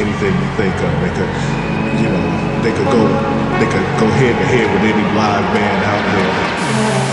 anything you think of. They could go head to head with any live band out there.